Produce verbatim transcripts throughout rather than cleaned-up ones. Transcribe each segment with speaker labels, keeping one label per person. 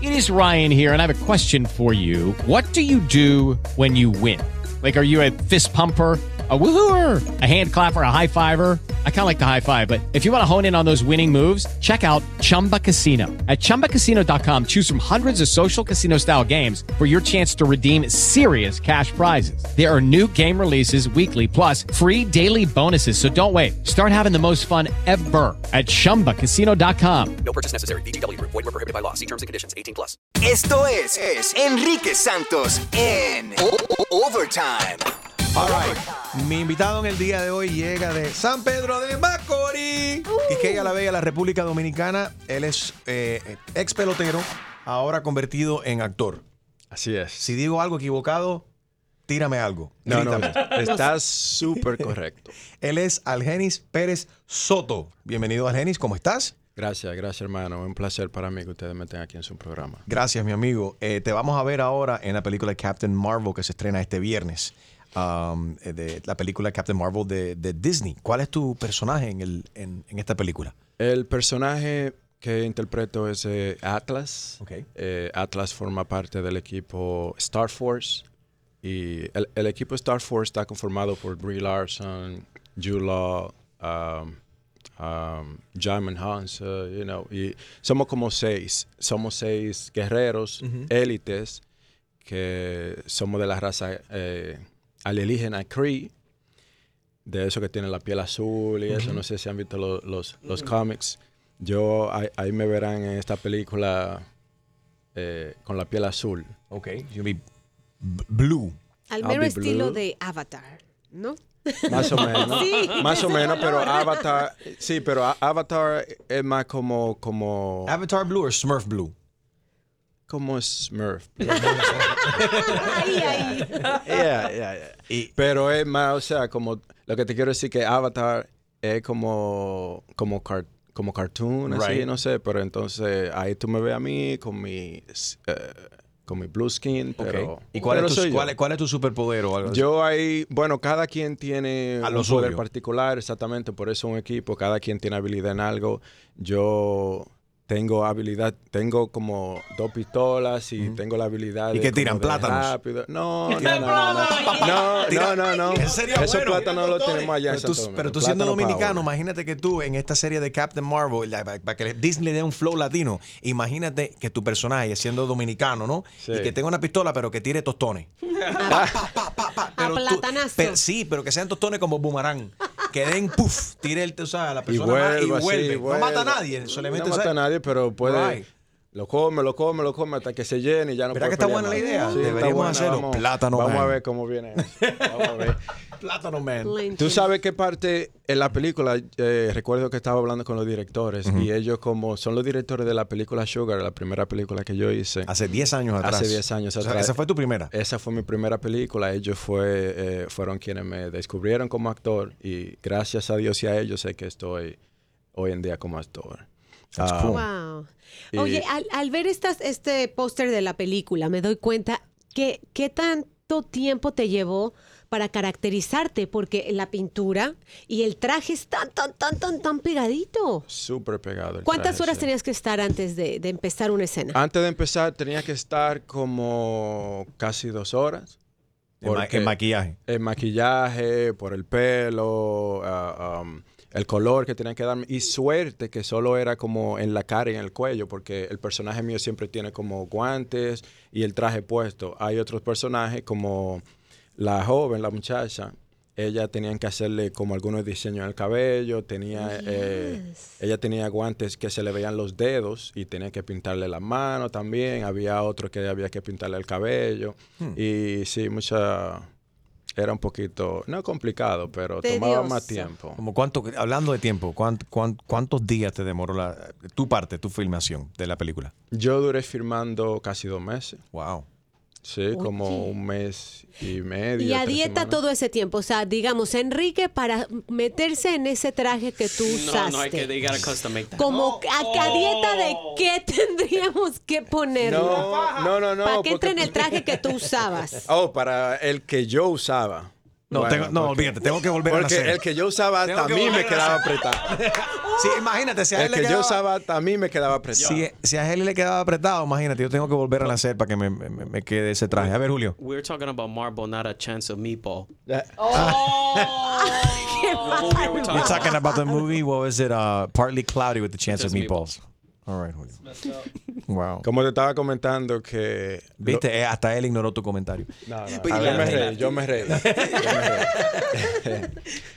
Speaker 1: It is Ryan here, and I have a question for you. What do you do when you win? Like, are you a fist pumper, a woohooer, a hand clapper, a high fiver? I kind of like the high five, but if you want to hone in on those winning moves, check out Chumba Casino. At chumba casino dot com, choose from hundreds of social casino style games for your chance to redeem serious cash prizes. There are new game releases weekly, plus free daily bonuses. So don't wait. Start having the most fun ever at chumba casino dot com.
Speaker 2: No purchase necessary. V G W Group. Void where prohibited by law. See terms and conditions. eighteen plus.
Speaker 3: Esto es, es Enrique Santos en o- o- Overtime.
Speaker 4: All right. Mi invitado en el día de hoy llega de San Pedro de Macorís, uh. Quisqueya la Bella, la República Dominicana. Él es eh, ex pelotero, ahora convertido en actor.
Speaker 5: Así es.
Speaker 4: Si digo algo equivocado, tírame algo.
Speaker 5: No, no, no. Estás súper correcto.
Speaker 4: Él es Algenis Pérez Soto. Bienvenido, Algenis. ¿Cómo estás?
Speaker 5: Gracias, gracias, hermano. Un placer para mí que ustedes me tengan aquí en su programa.
Speaker 4: Gracias, mi amigo. Eh, te vamos a ver ahora en la película Captain Marvel que se estrena este viernes. Um, de la película Captain Marvel de, de Disney. ¿Cuál es tu personaje en, el, en, en esta película?
Speaker 5: El personaje que interpreto es eh, Atlas.
Speaker 4: Okay.
Speaker 5: Eh, Atlas forma parte del equipo Star Force. Y el, el equipo Star Force está conformado por Brie Larson, Jude Law, um, um, Djimon Hounsou, you know. Y somos como seis. Somos seis guerreros, uh-huh. élites, que somos de la raza... Eh, alienígena Kree, de eso que tiene la piel azul y eso, uh-huh. no sé si han visto lo, los, los uh-huh. cómics. Yo, ahí, ahí me verán en esta película eh, con la piel azul.
Speaker 4: Ok, you'll be b- blue.
Speaker 6: Al mero estilo de Avatar, ¿no?
Speaker 5: Más o menos,
Speaker 6: sí,
Speaker 5: más o menos, pero Avatar, sí, pero a- Avatar es más como, como...
Speaker 4: ¿Avatar Blue o Smurf Blue?
Speaker 5: Como Smurf.
Speaker 6: Ahí, ahí.
Speaker 5: Yeah, yeah, yeah. Y, pero es más, o sea, como lo que te quiero decir que Avatar es como como car, como cartoon, así,
Speaker 4: right.
Speaker 5: no sé, pero entonces ahí tú me ves a mí con mi uh, con mi blue skin, pero
Speaker 4: okay. ¿Y cuál,
Speaker 5: pero
Speaker 4: es tu, cuál, cuál es tu superpoder o algo así?
Speaker 5: Yo ahí, bueno, cada quien tiene
Speaker 4: a
Speaker 5: un
Speaker 4: suyo.
Speaker 5: poder particular, exactamente, por eso un equipo, cada quien tiene habilidad en algo. Yo tengo habilidad, tengo como dos pistolas y mm. tengo la habilidad
Speaker 4: ¿Y
Speaker 5: de...
Speaker 4: que tiran plátanos?
Speaker 5: Rápido. No, no, no, no, no. No, no, no.
Speaker 4: ¿En serio?
Speaker 5: Esos
Speaker 4: bueno,
Speaker 5: plátanos los tenemos allá en
Speaker 4: Pero tú,
Speaker 5: Santo
Speaker 4: pero tú
Speaker 5: Domingo.
Speaker 4: siendo dominicano,
Speaker 5: Power.
Speaker 4: imagínate que tú en esta serie de Captain Marvel, para que Disney le dé un flow latino, imagínate que tu personaje siendo dominicano, ¿no?
Speaker 5: Sí.
Speaker 4: Y que tenga una pistola, pero que tire tostones.
Speaker 6: A,
Speaker 4: pa, pa, pa, pa,
Speaker 6: a platanazo.
Speaker 4: Pero, sí, pero que sean tostones como boomerang. Que den, puff, tire el, o sea, a la persona
Speaker 5: y vuelve,
Speaker 4: y vuelve.
Speaker 5: así,
Speaker 4: No
Speaker 5: vuelve.
Speaker 4: mata a nadie, solamente...
Speaker 5: No mata a nadie, pero puede...
Speaker 4: Right.
Speaker 5: Lo come, lo come, lo come hasta que se llene y ya no
Speaker 4: ¿Verdad
Speaker 5: puede
Speaker 4: que está
Speaker 5: pelear
Speaker 4: buena
Speaker 5: más.
Speaker 4: la idea?
Speaker 5: Sí,
Speaker 4: Deberíamos
Speaker 5: buena,
Speaker 4: hacerlo.
Speaker 5: Vamos,
Speaker 4: Plátano
Speaker 5: Vamos
Speaker 4: Man.
Speaker 5: a ver cómo viene eso. Vamos a ver.
Speaker 4: Plátano Man.
Speaker 5: Tú sabes qué parte en la película, eh, recuerdo que estaba hablando con los directores uh-huh. y ellos como son los directores de la película Sugar, la primera película que yo hice.
Speaker 4: Hace diez años atrás.
Speaker 5: Hace diez años atrás.
Speaker 4: O sea, ¿esa fue tu primera?
Speaker 5: Esa fue mi primera película. Ellos fue, eh, fueron quienes me descubrieron como actor y gracias a Dios y a ellos sé que estoy hoy en día como actor.
Speaker 4: That's cool.
Speaker 6: Wow. Oye, al, al ver estas, este póster de la película, me doy cuenta que qué tanto tiempo te llevó para caracterizarte, porque la pintura y el traje es tan, tan, tan, tan, tan pegadito.
Speaker 5: Súper pegado. el
Speaker 6: ¿Cuántas
Speaker 5: traje,
Speaker 6: horas
Speaker 5: sí.
Speaker 6: tenías que estar antes de, de empezar una escena?
Speaker 5: Antes de empezar tenía que estar como casi dos horas.
Speaker 4: En, ma- en maquillaje.
Speaker 5: El maquillaje, por el pelo, uh, um, el color que tenían que darme. Y suerte que solo era como en la cara y en el cuello, porque el personaje mío siempre tiene como guantes y el traje puesto. Hay otros personajes como la joven, la muchacha. Ella tenían que hacerle como algunos diseños en el cabello. Tenía,
Speaker 6: Yes.
Speaker 5: eh, ella tenía guantes que se le veían los dedos y tenía que pintarle las manos también. Había otro que había que pintarle el cabello. Hmm. Y sí, mucha... Era un poquito, no complicado, pero
Speaker 6: Tedioso.
Speaker 5: tomaba más tiempo.
Speaker 4: Como cuánto, hablando de tiempo, ¿cuánt, cuánt, ¿cuántos días te demoró la, tu parte, tu filmación de la película?
Speaker 5: Yo duré filmando casi dos meses.
Speaker 4: Wow.
Speaker 5: Sí,
Speaker 6: Oye.
Speaker 5: como un mes y medio.
Speaker 6: Y a
Speaker 5: tres
Speaker 6: dieta
Speaker 5: semanas.
Speaker 6: todo ese tiempo. O sea, digamos, Enrique, para meterse en ese traje que tú usaste.
Speaker 1: No, no hay que you gotta custom make that.
Speaker 6: Como a, a dieta de qué tendríamos que ponerlo.
Speaker 5: No, no, no, no.
Speaker 6: Para que entre
Speaker 5: porque-
Speaker 6: en el traje que tú usabas.
Speaker 5: Oh, para el que yo usaba.
Speaker 4: No,
Speaker 5: Bueno,
Speaker 4: tengo, no
Speaker 5: porque-
Speaker 4: olvídate, tengo que volver a
Speaker 5: Porque
Speaker 4: nacer.
Speaker 5: el que yo usaba hasta
Speaker 4: Tengo
Speaker 5: a
Speaker 4: que
Speaker 5: mí me
Speaker 4: volver a
Speaker 5: quedaba
Speaker 4: nacer.
Speaker 5: apretado.
Speaker 4: Sí, imagínate, si a él
Speaker 5: El
Speaker 4: le
Speaker 5: que yo
Speaker 4: quedaba,
Speaker 5: usaba hasta a mí me quedaba apretado.
Speaker 4: si, si a él le quedaba apretado, imagínate, yo tengo que volver a nacer para que me, me, me quede ese traje. A ver, Julio.
Speaker 7: We're talking about marble, not a chance of meatball.
Speaker 4: You're talking about the movie, what was it? Uh, Partly Cloudy with the Chance of
Speaker 7: Just
Speaker 4: Meatballs. All right, Julio. Wow.
Speaker 5: Como te estaba comentando que...
Speaker 4: Viste, Eh, hasta él ignoró tu comentario.
Speaker 5: No, no,
Speaker 7: Pues
Speaker 5: a
Speaker 7: la-
Speaker 5: mí me
Speaker 7: la-
Speaker 5: reí, yo me reí. Yo me reí.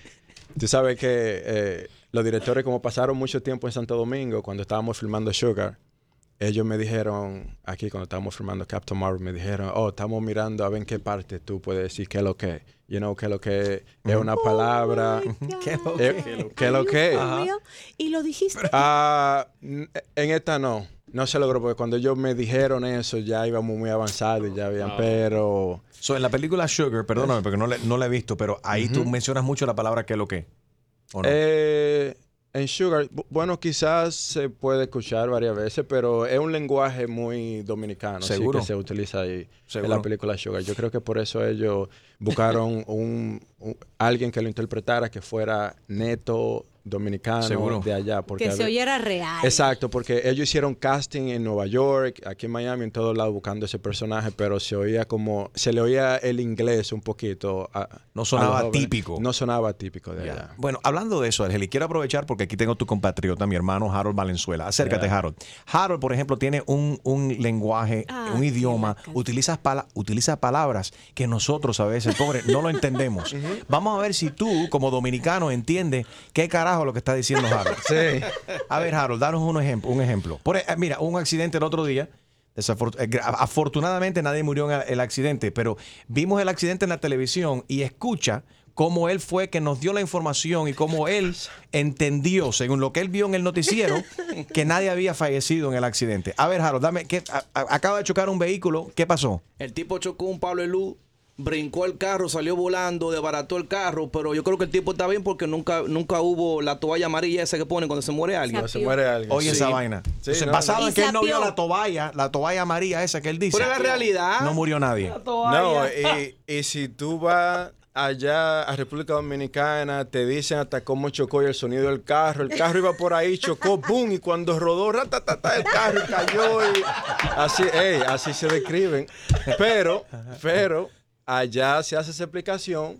Speaker 5: Tú sabes que eh, los directores, como pasaron mucho tiempo en Santo Domingo, cuando estábamos filmando Sugar, ellos me dijeron, aquí cuando estábamos filmando Captain Marvel, me dijeron, oh, estamos mirando a ver en qué parte tú puedes decir qué es lo que, you know, qué es lo que es una palabra.
Speaker 4: ¿Qué lo
Speaker 5: eh, ¿Qué es lo que es?
Speaker 6: Julio, y lo dijiste.
Speaker 5: Ah, n- en esta no. No se logró porque cuando ellos me dijeron eso ya íbamos muy avanzados y ya habían, pero...
Speaker 4: So, en la película Sugar, perdóname porque no, le- no la he visto, pero ahí tú mencionas mucho la palabra qué lo que. ¿O no?
Speaker 5: Eh, en Sugar, bu- bueno, quizás se puede escuchar varias veces, pero es un lenguaje muy dominicano. sí,
Speaker 4: ¿Seguro?
Speaker 5: que se utiliza ahí
Speaker 4: ¿Seguro?
Speaker 5: en la película Sugar. Yo creo que por eso ellos buscaron un, un- alguien que lo interpretara que fuera neto dominicano
Speaker 4: ¿Seguro?
Speaker 5: de allá. Porque
Speaker 6: Que
Speaker 5: a
Speaker 6: se
Speaker 5: ve-
Speaker 6: oyera real.
Speaker 5: Exacto, porque ellos hicieron casting en Nueva York, aquí en Miami, en todos lados buscando ese personaje, pero se oía como, se le oía el inglés un poquito. a-
Speaker 4: No
Speaker 5: a
Speaker 4: sonaba
Speaker 5: los jóvenes.
Speaker 4: típico.
Speaker 5: No sonaba típico de
Speaker 4: Ya.
Speaker 5: allá.
Speaker 4: Bueno, hablando de eso, Argeli, quiero aprovechar porque aquí tengo tu compatriota, mi hermano Harold Valenzuela. Acércate,
Speaker 5: Yeah.
Speaker 4: Harold. Harold, por ejemplo, tiene un, un lenguaje,
Speaker 6: Ah,
Speaker 4: un
Speaker 6: qué
Speaker 4: idioma,
Speaker 6: bacán.
Speaker 4: utiliza, pala- utiliza palabras que nosotros a veces, pobre, no lo entendemos. Vamos a ver si tú, como dominicano, entiendes qué carajo lo que está diciendo Harold.
Speaker 5: Sí.
Speaker 4: A ver, Harold, danos un ejemplo. Un ejemplo. Por, eh, mira, un accidente el otro día. Desafor- eh, gra- afortunadamente nadie murió en el- el accidente, pero vimos el accidente en la televisión y escucha cómo él fue que nos dio la información y cómo él entendió, según lo que él vio en el noticiero, que nadie había fallecido en el accidente. A ver, Harold, dame, ¿qué, a- a- acaba de chocar un vehículo, ¿qué pasó?
Speaker 7: El tipo chocó un palo de luz, brincó el carro, salió volando, desbarató el carro, pero yo creo que el tipo está bien porque nunca, nunca hubo la toalla amarilla esa que ponen cuando se muere alguien.
Speaker 5: Se muere alguien.
Speaker 4: Oye,
Speaker 5: Sí.
Speaker 4: esa vaina.
Speaker 5: Sí,
Speaker 4: Entonces,
Speaker 5: no,
Speaker 4: basado
Speaker 6: no.
Speaker 4: en que él no
Speaker 6: Y
Speaker 4: vio
Speaker 6: sapió.
Speaker 4: la toalla, la toalla amarilla esa que él dice.
Speaker 7: Pero es la realidad.
Speaker 4: No murió nadie.
Speaker 5: No, y, y si tú vas allá a República Dominicana, te dicen hasta cómo chocó y el sonido del carro. El carro iba por ahí, chocó, boom, y cuando rodó, ratatata, el carro cayó. Y así, ey, así se describen. Pero, pero, allá se hace esa explicación.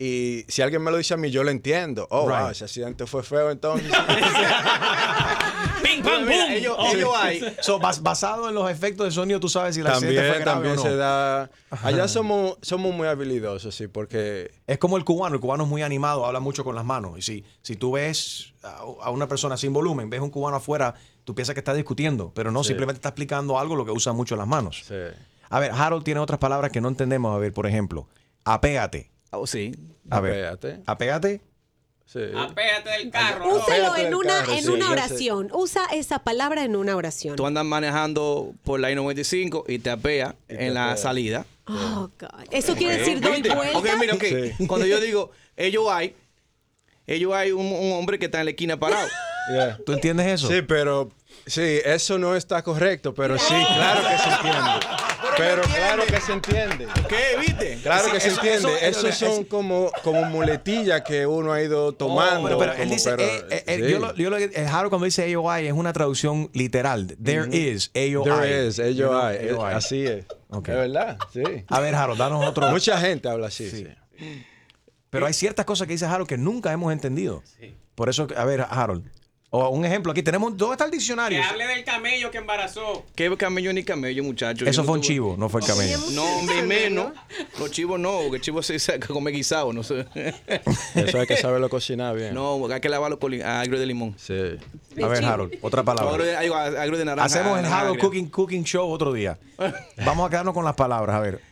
Speaker 5: Y si alguien me lo dice a mí, yo lo entiendo. Oh,
Speaker 4: Right.
Speaker 5: wow, ese accidente fue feo, entonces.
Speaker 7: ¡Ping, pam,
Speaker 5: Mira,
Speaker 7: boom!
Speaker 5: ellos-
Speaker 7: Oh.
Speaker 5: ellos hay.
Speaker 4: So, bas- basado en los efectos de sonido, tú sabes si el accidente fue
Speaker 5: También,
Speaker 4: grave
Speaker 5: también
Speaker 4: o no.
Speaker 5: se da. Allá somos, somos muy habilidosos, sí, porque
Speaker 4: Es como el cubano, el cubano es muy animado, habla mucho con las manos. Y si, si tú ves a, a una persona sin volumen, ves un cubano afuera, tú piensas que está discutiendo, pero no,
Speaker 5: Sí.
Speaker 4: simplemente está explicando algo lo que usa mucho las manos.
Speaker 5: sí.
Speaker 4: A ver, Harold tiene otras palabras que no entendemos. A ver, por ejemplo, apégate.
Speaker 7: Oh, sí.
Speaker 4: A ver,
Speaker 5: Apégate.
Speaker 4: apégate.
Speaker 5: Sí.
Speaker 7: Apégate del carro.
Speaker 6: Úselo
Speaker 5: Apégate
Speaker 6: en
Speaker 5: del
Speaker 6: una,
Speaker 5: carro,
Speaker 6: en
Speaker 5: sí,
Speaker 6: una
Speaker 5: ya sé.
Speaker 6: oración. Usa esa palabra en una oración.
Speaker 7: Tú andas manejando por la I noventa y cinco y te apea en la salida.
Speaker 6: Oh, God. Eso quiere decir doy
Speaker 7: ¿Viste?
Speaker 6: vuelta.
Speaker 7: Ok, mira, ok.
Speaker 5: Sí.
Speaker 7: Cuando yo digo, ellos hay, ellos hay un, un hombre que está en la esquina parado.
Speaker 5: Yeah.
Speaker 4: ¿Tú entiendes eso?
Speaker 5: Sí, pero sí, eso no está correcto, pero sí, claro que se entiende. Pero claro que se entiende.
Speaker 7: ¿Qué? ¿Viste?
Speaker 5: Claro
Speaker 4: Sí,
Speaker 5: que se
Speaker 4: eso-
Speaker 5: entiende.
Speaker 4: eso-
Speaker 5: Esos son como, como muletillas que uno ha ido tomando.
Speaker 4: Pero, pero él
Speaker 5: como-
Speaker 4: dice,
Speaker 5: pero,
Speaker 4: eh, eh, eh,
Speaker 5: sí.
Speaker 4: yo lo, yo lo- el Harold cuando dice A O I es una traducción literal. There is A O I.
Speaker 5: There is, ellos
Speaker 4: You know,
Speaker 5: hay.
Speaker 4: A O I.
Speaker 5: Así es.
Speaker 4: Ok.
Speaker 5: Es verdad, sí.
Speaker 4: A ver, Harold, danos otro.
Speaker 5: Mucha gente habla así, sí.
Speaker 4: Pero hay ciertas cosas que dice Harold que nunca hemos entendido. Por eso, a ver, Harold. O un ejemplo aquí. Tenemos, ¿dónde está el diccionario?
Speaker 8: Que hable del camello que embarazó.
Speaker 7: ¿Qué camello ni camello, muchacho?
Speaker 4: Eso
Speaker 7: Yo
Speaker 4: fue un
Speaker 7: tuve-
Speaker 4: chivo, no fue el camello.
Speaker 7: No, hombre, menos. Los chivos no, porque el chivo se saca come guisado, no sé.
Speaker 5: Eso hay que saberlo cocinar bien.
Speaker 7: No, porque hay que lavarlo con li- agrio de limón.
Speaker 5: Sí.
Speaker 4: A ver, Harold, otra
Speaker 7: Agrio
Speaker 4: palabra.
Speaker 7: de, ay, agrio de naranja.
Speaker 4: Hacemos el
Speaker 7: naranja
Speaker 4: Harold
Speaker 7: agria.
Speaker 4: cooking, cooking Show otro día. Vamos a quedarnos con las palabras, a ver.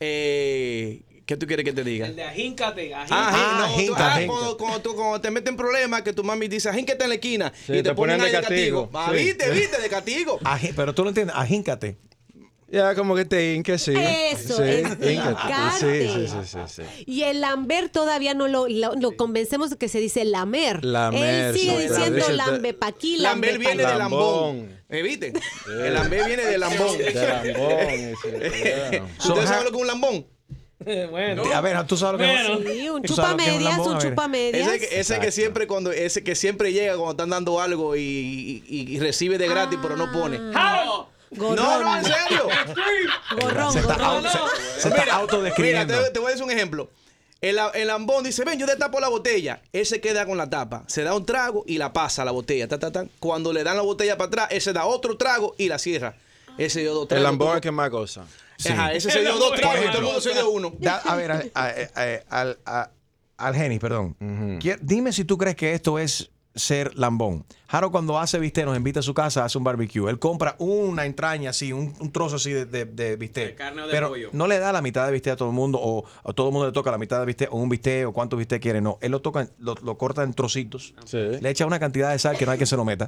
Speaker 7: Eh, ¿Qué tú quieres que te diga?
Speaker 8: El de ajíncate, ajínate.
Speaker 7: Ah,
Speaker 4: Ah,
Speaker 7: no, tú-
Speaker 4: jinca,
Speaker 7: ah,
Speaker 4: jinca.
Speaker 7: Cuando, cuando tú- cuando te meten problemas, que tu mami dice, ajínquete en la esquina.
Speaker 5: Sí,
Speaker 7: y te,
Speaker 5: te
Speaker 7: ponen
Speaker 5: ponen
Speaker 7: ahí
Speaker 5: de
Speaker 7: de castigo.
Speaker 5: castigo.
Speaker 7: Ah,
Speaker 5: Sí.
Speaker 7: ¿viste? ¿Viste? De castigo.
Speaker 4: Ají- pero tú lo entiendes, ajíncate.
Speaker 5: Ya, como que te hinque, sí.
Speaker 6: Eso,
Speaker 5: sí,
Speaker 6: es
Speaker 5: híncate.
Speaker 6: hincarte.
Speaker 5: Sí, sí, sí, sí, sí.
Speaker 6: Y el lamber todavía no lo, lo, lo convencemos de que se dice lamer.
Speaker 5: Lamer,
Speaker 6: Él sigue
Speaker 5: sí,
Speaker 6: diciendo
Speaker 5: dice-
Speaker 6: lambe pa' aquí,
Speaker 7: Lambel
Speaker 6: lambe pa'
Speaker 7: viene de
Speaker 6: allá.
Speaker 7: lambón.
Speaker 5: Lambón.
Speaker 7: ¿Eh, ¿Viste? El lambé viene de lambón.
Speaker 5: De lambón. ese, yeah.
Speaker 7: ¿Ustedes saben lo que es un lambón?
Speaker 8: Bueno.
Speaker 4: A ver, tú sabes lo que
Speaker 8: Bueno.
Speaker 4: es
Speaker 6: Sí, un
Speaker 4: ¿Tú sabes lo que es un
Speaker 6: chupamedias,
Speaker 4: lambón?
Speaker 6: un
Speaker 4: A ver.
Speaker 6: chupamedias.
Speaker 7: Ese, que- ese que siempre cuando ese que siempre llega cuando están dando algo y, y- y recibe de gratis pero no pone.
Speaker 8: ¡Jao!
Speaker 6: Gorrón.
Speaker 7: No, no, en serio.
Speaker 6: Gorrón,
Speaker 4: Se está,
Speaker 6: gorrón.
Speaker 4: auto- se- se está
Speaker 7: Mira,
Speaker 4: autodescribiendo.
Speaker 7: Mira, te, te voy a decir un ejemplo. El, el lambón dice, ven, yo te tapo la botella. Él se queda con la tapa. Se da un trago y la pasa a la botella. Ta, ta, ta. Cuando le dan la botella para atrás, él se da otro trago y la cierra. Ese dio dos
Speaker 5: El
Speaker 7: tragos.
Speaker 5: lambón es el que más goza.
Speaker 4: Sí.
Speaker 7: Ajá, ese se
Speaker 8: El
Speaker 7: dio dos
Speaker 8: lambón,
Speaker 7: tragos y
Speaker 8: por
Speaker 7: todo el mundo se dio uno.
Speaker 4: Da- a ver, a- a- a- al, a- al Genis, perdón. Quier- Dime si tú crees que esto es ser lambón. Jaro cuando hace bistec, nos invita a su casa, hace un barbecue. Él compra una entraña así, un, un trozo así de, de, de bistec.
Speaker 8: De carne o de
Speaker 4: pero
Speaker 8: pollo.
Speaker 4: no le da la mitad de bistec a todo el mundo o a todo el mundo le toca la mitad de bistec o un bistec o cuántos bistec quiere. No, él lo toca, lo, lo corta en trocitos.
Speaker 5: Sí.
Speaker 4: Le echa una cantidad de sal que no hay que se lo meta.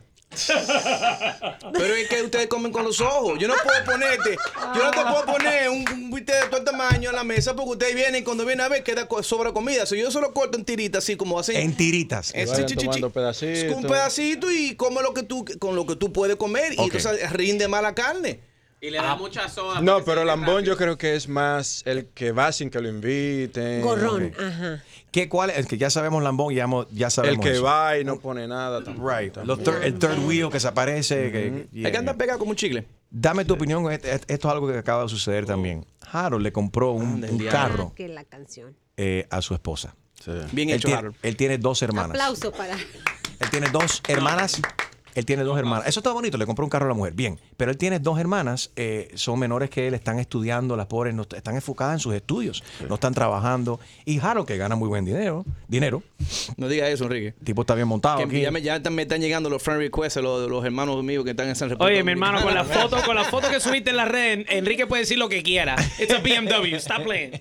Speaker 7: Pero es que ustedes comen con los ojos. Yo no puedo ponerte, yo no te puedo poner un, un bistec de todo el tamaño en la mesa porque ustedes vienen y cuando vienen a ver queda co- sobra comida. Si yo solo corto en tiritas así como así.
Speaker 4: En tiritas.
Speaker 7: Eh,
Speaker 5: vayan
Speaker 7: chi, chi, chi,
Speaker 5: tomando
Speaker 7: chi.
Speaker 5: pedacitos.
Speaker 7: Un pedacito y come lo que tú con lo que tú puedes comer y
Speaker 4: Ok.
Speaker 7: entonces rinde más la carne.
Speaker 8: Y le da mucha soda.
Speaker 5: No,
Speaker 8: para que
Speaker 5: pero
Speaker 8: se
Speaker 5: el
Speaker 8: dé
Speaker 5: lambón
Speaker 8: rápido.
Speaker 5: yo creo que es más el que va sin que lo inviten.
Speaker 6: Gorrón, ajá.
Speaker 4: ¿Qué, cuál es? Que ya sabemos lambón, ya, mo- ya
Speaker 5: El
Speaker 4: sabemos
Speaker 5: que
Speaker 4: eso.
Speaker 5: va y no pone nada. tampoco.
Speaker 4: Right. Los thir- el third wheel que se aparece. que-
Speaker 7: Hay que andar pegado como un chicle.
Speaker 4: Dame tu opinión. con este- Esto es algo que acaba de suceder también. Harold le compró un, un carro
Speaker 6: Ah, que la canción.
Speaker 4: eh, a su esposa.
Speaker 5: Sí.
Speaker 7: Bien
Speaker 4: Él
Speaker 7: hecho,
Speaker 4: tiene,
Speaker 7: Harold.
Speaker 4: él tiene dos hermanas.
Speaker 6: Aplauso para.
Speaker 4: Él tiene dos hermanas. Él tiene dos hermanas. Eso está bonito, le compró un carro a la mujer. Bien. Pero él tiene dos hermanas, eh, son menores que él, están estudiando, las pobres no, están enfocadas en sus estudios, no están trabajando. Y Harold, que gana muy buen dinero, dinero,
Speaker 7: No diga eso, Enrique.
Speaker 4: el tipo está bien montado
Speaker 7: Que
Speaker 4: aquí.
Speaker 7: ya me, ya me están llegando los friend requests de los, los hermanos míos que están en San República
Speaker 8: Oye, mi hermano, con la
Speaker 7: Dominicana.
Speaker 8: foto, con la foto que subiste en la red, Enrique puede decir lo que quiera. It's a B M W. Stop playing.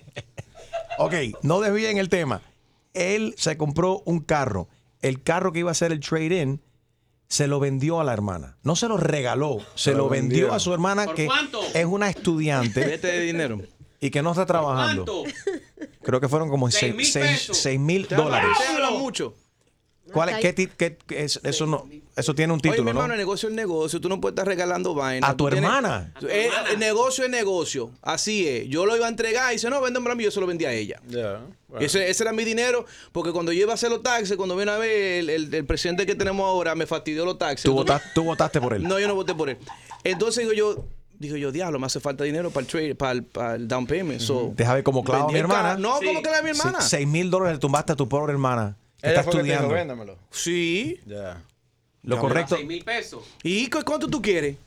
Speaker 4: Ok, no desvíen el tema. Él se compró un carro. El carro que iba a ser el trade-in se lo vendió a la hermana. No se lo regaló, se, lo
Speaker 5: lo
Speaker 4: vendió
Speaker 5: vendió.
Speaker 4: a su hermana
Speaker 8: ¿Por
Speaker 4: que
Speaker 8: cuánto?
Speaker 4: es una estudiante
Speaker 7: Vete de dinero.
Speaker 4: y que no está trabajando.
Speaker 8: ¿Cuánto?
Speaker 4: Creo que fueron como
Speaker 8: Seis
Speaker 4: seis
Speaker 8: mil pesos.
Speaker 4: mil dólares.
Speaker 7: Ustedes hablan mucho.
Speaker 4: ¿Cuál es? ¿Qué, ti- qué- qué es? Eso no, eso tiene un
Speaker 7: Oye, mi
Speaker 4: título,
Speaker 7: hermano,
Speaker 4: ¿no?
Speaker 7: el negocio es negocio. Tú no puedes estar regalando vainas.
Speaker 4: A tu
Speaker 7: Tú tienes-
Speaker 4: hermana.
Speaker 7: Eh, El, negocio es negocio. Así es. Yo lo iba a entregar y dice, no, véndemelo a mí. Yo se lo vendí a ella.
Speaker 5: Ya, bueno.
Speaker 7: Ese, ese era mi dinero, porque cuando yo iba a hacer los taxes, cuando viene a ver el, el- el presidente que tenemos ahora, me fastidió los taxes.
Speaker 4: Tú,
Speaker 7: Entonces-
Speaker 4: votaste, tú votaste por él.
Speaker 7: No, yo no voté por él. Entonces digo yo, digo yo, diablo, me hace falta dinero para el trade, para el, para el down payment. So,
Speaker 4: Deja ver cómo clava
Speaker 7: vendí
Speaker 4: mi
Speaker 7: el
Speaker 4: hermana.
Speaker 7: carro. No,
Speaker 8: Sí.
Speaker 7: ¿cómo que la de mi hermana?
Speaker 4: Sí, seis mil dólares le tumbaste a tu pobre hermana. Que
Speaker 5: Ella
Speaker 4: está
Speaker 5: fue que te dijo,
Speaker 4: estudiando.
Speaker 5: véndamelo.
Speaker 7: Sí.
Speaker 5: Ya.
Speaker 4: Lo correcto.
Speaker 8: seis mil pesos.
Speaker 7: ¿Y cu- cuánto tú quieres?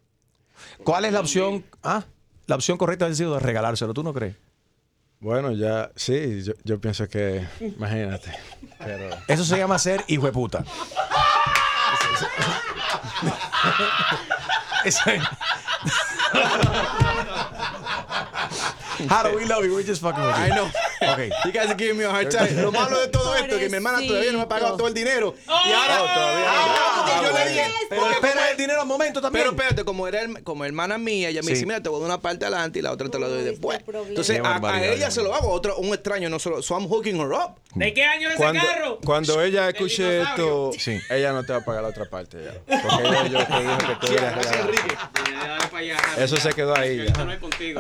Speaker 4: ¿Cuál es la opción? Ah, la opción correcta ha sido de regalárselo. ¿Tú no crees?
Speaker 5: Bueno, ya, sí, yo, yo pienso que, imagínate. Pero
Speaker 4: Eso se llama ser hijo de puta. Eso es. How do we love you? We're just fucking with you.
Speaker 7: I know.
Speaker 4: Okay.
Speaker 7: You guys are giving me a hard time. Lo malo de todo esto es que mi hermana todavía no me ha pagado todo el dinero. Y ahora,
Speaker 5: Oh, todavía
Speaker 7: ahora,
Speaker 5: no.
Speaker 7: porque yo
Speaker 6: Ah,
Speaker 7: le dije,
Speaker 6: ¿por qué?
Speaker 7: pero
Speaker 4: Porque
Speaker 7: espera
Speaker 4: espera el dinero al momento también.
Speaker 7: Pero espérate, como era el- como hermana mía, ella me
Speaker 4: Sí.
Speaker 7: dice, mira, te voy a dar una parte adelante y la otra te la doy
Speaker 6: Uy,
Speaker 7: después.
Speaker 6: este problema.
Speaker 7: Entonces,
Speaker 4: Qué
Speaker 7: a, a
Speaker 4: barbaridad,
Speaker 7: ella
Speaker 4: ya.
Speaker 7: se lo hago, a otro, un extraño, no solo, so I'm hooking her up.
Speaker 8: ¿De qué año es ese
Speaker 5: cuando,
Speaker 8: carro?
Speaker 5: cuando ella
Speaker 8: Del
Speaker 5: escuche
Speaker 8: dinosaurio.
Speaker 5: esto,
Speaker 4: Sí.
Speaker 5: ella no te va a pagar la otra parte ya. Porque ella yo te dije que tú eras
Speaker 7: Gracias,
Speaker 5: regalado.
Speaker 7: Enrique.
Speaker 8: Dale para allá,
Speaker 5: Eso
Speaker 8: ya.
Speaker 5: se quedó ahí,
Speaker 8: Esto
Speaker 5: ya.
Speaker 8: no es contigo.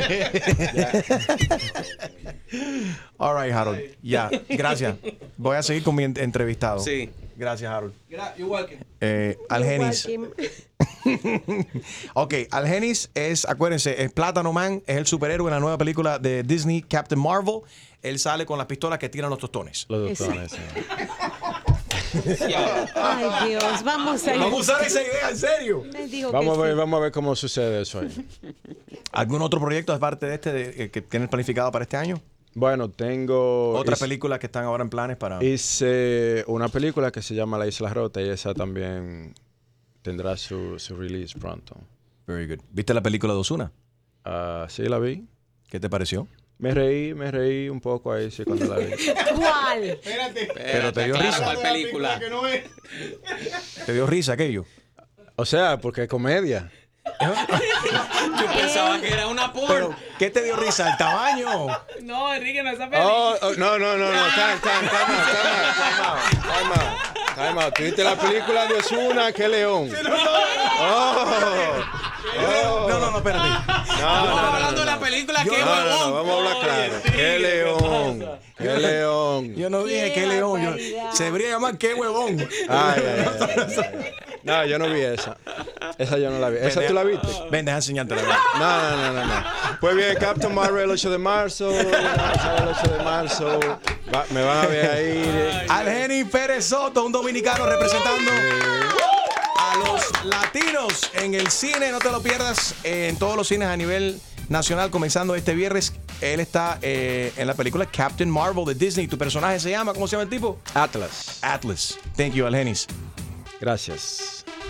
Speaker 4: All right, Harold. Ya, gracias. Voy a seguir con mi en- entrevistado.
Speaker 7: Sí.
Speaker 4: Gracias, Harold.
Speaker 7: You're welcome.
Speaker 4: Eh, Algenis.
Speaker 6: Igual
Speaker 4: Ok, Algenis es, acuérdense, es Plátano Man, es el superhéroe en la nueva película de Disney, Captain Marvel. Él sale con las pistolas que tiran los tostones.
Speaker 5: Los
Speaker 6: Ese.
Speaker 5: doctores. sí.
Speaker 6: que- Ay, Dios, vamos a ir.
Speaker 4: Vamos a usar esa idea, en serio.
Speaker 6: Les digo
Speaker 5: Vamos
Speaker 6: que
Speaker 5: a ver,
Speaker 6: sí.
Speaker 5: vamos a ver cómo sucede eso ahí.
Speaker 4: ¿Algún otro proyecto aparte de este de- eh, que tienes planificado para este año?
Speaker 5: Bueno, tengo.
Speaker 4: Otra
Speaker 5: hice-
Speaker 4: película que están ahora en planes para.
Speaker 5: Hice una película que se llama La Isla Rota y esa también tendrá su, su release pronto.
Speaker 4: Very good. ¿Viste la película de Ozuna?
Speaker 5: Ah, sí, la vi.
Speaker 4: ¿Qué te pareció?
Speaker 5: Me reí, me reí un poco ahí sí cuando la vi.
Speaker 6: ¿Cuál?
Speaker 4: Pero te dio
Speaker 8: Claro,
Speaker 4: risa.
Speaker 8: ¿cuál película?
Speaker 4: ¿Te dio risa aquello?
Speaker 5: O sea, porque es comedia.
Speaker 8: Yo pensaba que era una porno.
Speaker 4: ¿Qué te dio risa? ¿El tamaño?
Speaker 8: No, Enrique, no esa película.
Speaker 5: Oh, oh, no, no, no, no. Time, time, time out, time out, time out, time out, time out. ¿Tú viste la película de Ozuna? ¡Qué león! Oh, oh.
Speaker 4: No, no, no, espérate.
Speaker 5: No,
Speaker 8: Estamos
Speaker 5: no, no,
Speaker 8: hablando
Speaker 5: no,
Speaker 8: de la
Speaker 5: no.
Speaker 8: película
Speaker 4: Yo-
Speaker 8: que
Speaker 4: no,
Speaker 5: No, no,
Speaker 8: huevón.
Speaker 5: no, vamos a hablar claro. ¡Qué león! ¡Qué león!
Speaker 4: Yo no dije
Speaker 6: Qué
Speaker 4: qué león. Yo,
Speaker 6: barbaridad.
Speaker 4: se debería llamar qué huevón.
Speaker 5: Ay, ay, ay, ay, ay. No, yo no vi esa. Esa yo no la vi. ¿Esa tú la viste?
Speaker 4: Ven, deja enseñarte la
Speaker 5: No, no, no, no, no. Pues bien, Captain Marvel el ocho de marzo. El ocho de marzo. Va- me van a ver ahí.
Speaker 4: Algeni Pérez Soto, un dominicano representando a los latinos en el cine. No te lo pierdas, eh, en todos los cines a nivel nacional, comenzando este viernes. Él está eh, en la película Captain Marvel de Disney. ¿Tu personaje se llama? ¿Cómo se llama el tipo?
Speaker 5: Atlas.
Speaker 4: Atlas. Thank you, Algenis.
Speaker 5: Gracias.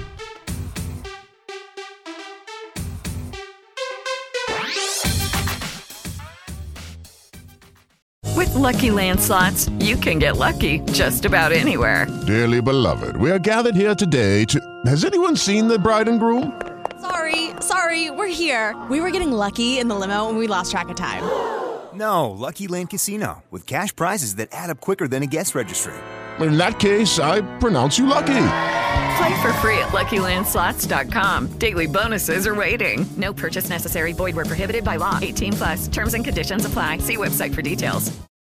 Speaker 9: With Lucky Land Slots, you can get lucky just about anywhere.
Speaker 10: Dearly beloved, we are gathered here today to... Has anyone seen the bride and groom?
Speaker 11: Sorry, sorry, we're here. We were getting lucky in the limo and we lost track of time.
Speaker 12: No, Lucky Land Casino, with cash prizes that add up quicker than a guest registry.
Speaker 10: In that case, I pronounce you lucky.
Speaker 9: Play for free at Lucky Land Slots dot com. Daily bonuses are waiting. No purchase necessary. Void where prohibited by law. eighteen plus. Terms and conditions apply. See website for details.